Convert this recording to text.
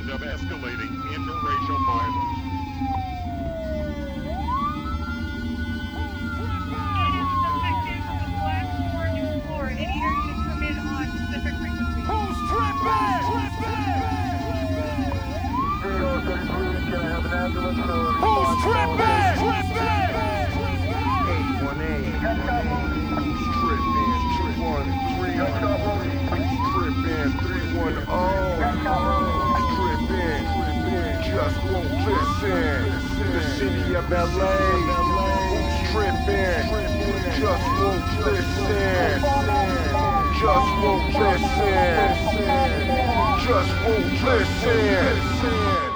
trend of escalating interracial violence. It is effective for the Black Orange Floor. Any air units come in on Pacific frequency. Who's tripping? Who's tripping? 818. Who's tripping? 213. Who's tripping? 310. Who's tripping? Just won't listen. The city of LA. Who's tripping? Just won't listen. Just won't listen. Just won't listen.